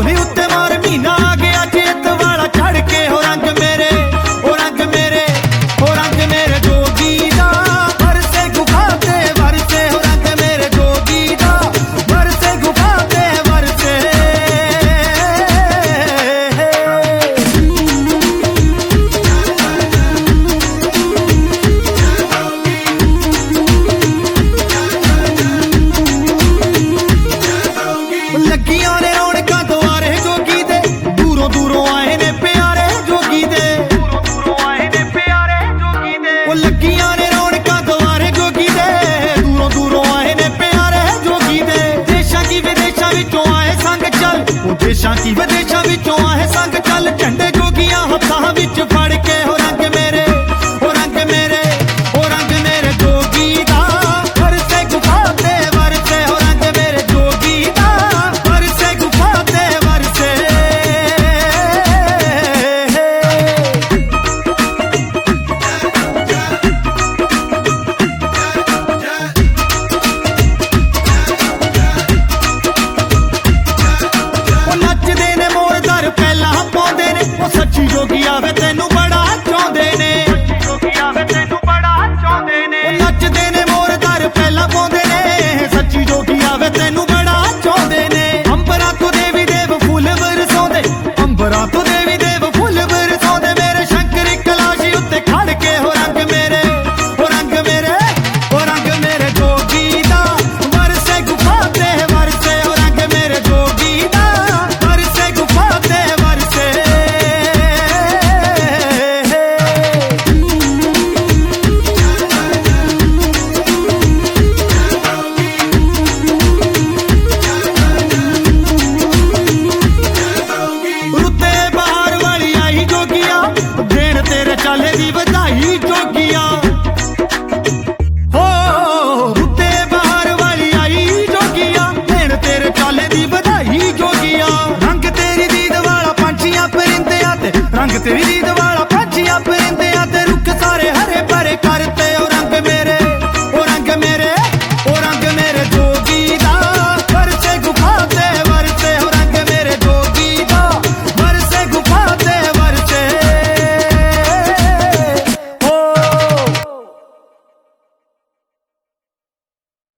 ਢੋਲੀ ਉੱਤੇ ਮਾਰ ਮਹੀਨਾ ਆ ਗਿਆ ਚੇਤ ਵਾਲਾ ਚੜ ਕੇ ਹੋ ਰੰਗ ਮੇਰੇ ਹੋ ਰੰਗ ਮੇਰੇ ਹੋ ਰੰਗ ਮੇਰੇ ਜੋਗੀ ਦਾ ਵਰਸੇ ਗੁਫਾ ਤੇ ਵਰਸੇ ਹੋ ਰੰਗ ਮੇਰੇ ਜੋਗੀ ਦਾ ਵਰਸੇ ਗੁਫਾ ਤੇ ਵਰਸੇ ਲੱਗੀਆਂ ਨੇ ਰੌਣਕਾਂ ਦੁਆਰੇ ਜੋਗੀ ਦੇ ਦੂਰੋਂ ਦੂਰੋਂ ਆਏ ਨੇ ਪਿਆਰੇ ਜੋਗੀ ਦੇ ਦੂਰੋਂ ਦੂਰੋਂ ਆਏ ਨੇ ਪਿਆਰੇ ਜੋਗੀ ਦੇ ਉਹ ਲੱਗੀਆਂ ਨੇ ਰੌਣਕਾਂ ਦੁਆਰੇ ਜੋਗੀ ਦੇ ਦੂਰੋਂ ਦੂਰੋਂ ਆਏ ਨੇ ਪਿਆਰੇ ਜੋਗੀ ਦੇ ਦੇਸ਼ਾਂ ਕੀ ਵਿਦੇਸ਼ਾਂ ਵਿੱਚੋਂ ਆਏ ਸੰਗ ਚੱਲ ਉਹ ਦੇਸ਼ਾਂ ਕੀ ਵਿਦੇਸ਼ਾਂ ਵਿੱਚੋਂ ਆਏ ਸੰਗ ਚੱਲ ਝੰਡੇ ਜੋਗੀਆਂ ਹੱਥਾਂ ਵਿੱਚ ਫੜ ਕੇ ਹੋ ਰੰਗ ਮੇਰੇ ਹੋ ਰੰਗ ਮੇਰੇ ਹੋ ਰੰਗ ਮੇਰੇ ਜੋਗੀ ਦਾ ਵਰਸੇ ਗੁਫਾ ਤੇ ਵਰਸੇ ਹੋ ਰੰਗ ਮੇਰੇ ਜੋਗੀ ਦਾ ਵਰਸੇ ਗੁਫਾ ਤੇ ਵਰਸੇ ਉਹ ਨੱਚਦੇ ਨੇ ਮੋਰ ਦਰ ਪਹਿਲਾਂ ਪਾਉਂਦੇ ਨੇ ਉਹ ਸੱਚੀ ਜੋਗੀ ਆਵੇ ਤੈਨੂੰ